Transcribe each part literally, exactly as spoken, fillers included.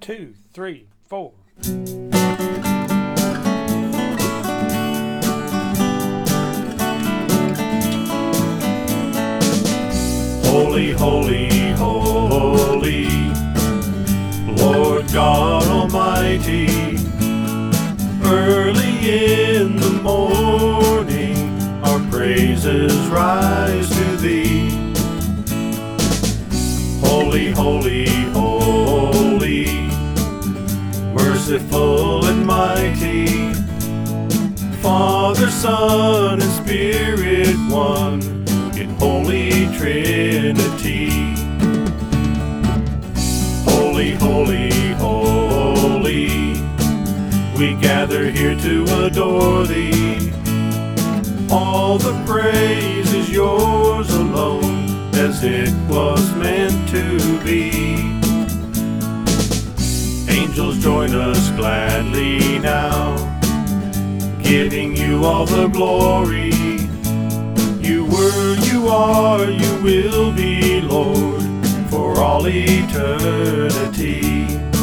two, three, four. Holy, holy, holy, Lord God Almighty. Early in the morning our praises rise to Thee. Holy, holy, holy, merciful and mighty, Father, Son, and Spirit one in Holy Trinity. Holy, holy, holy, we gather here to adore Thee. All the praise is Yours alone, as it was meant to be. Angels join us gladly now, giving You all the glory. You were, You are, You will be, Lord, for all eternity.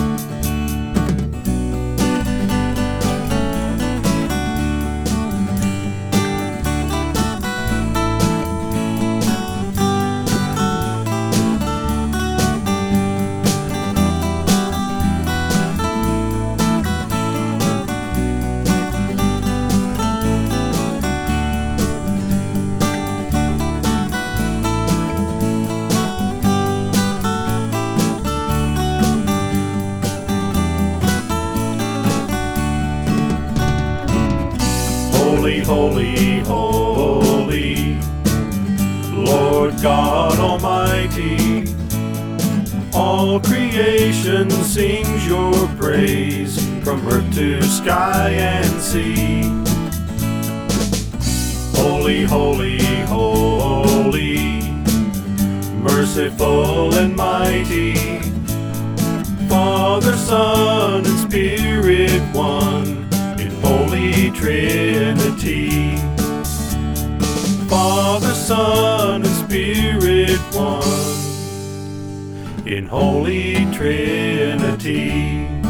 Holy, holy, holy, Lord God Almighty. All creation sings Your praise, from earth to sky and sea. Holy, holy, holy, merciful and mighty, Father, Son, and Spirit one in Holy Trinity. Father, Son, and Spirit one in Holy Trinity.